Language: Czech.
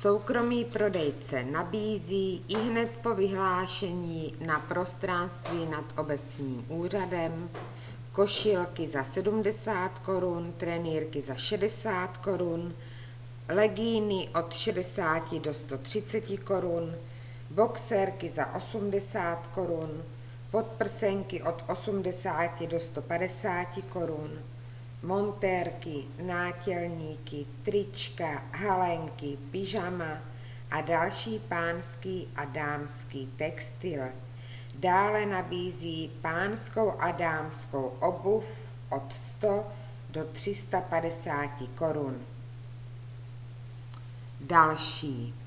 Soukromý prodejce nabízí ihned po vyhlášení na prostranství nad obecním úřadem košilky za 70 korun, trenýrky za 60 korun, legíny od 60 do 130 korun, boxerky za 80 korun, podprsenky od 80 do 150 korun, montérky, nátělníky, trička, halenky, pyžama a další pánský a dámský textil. Dále nabízí pánskou a dámskou obuv od 100 do 350 korun. Další.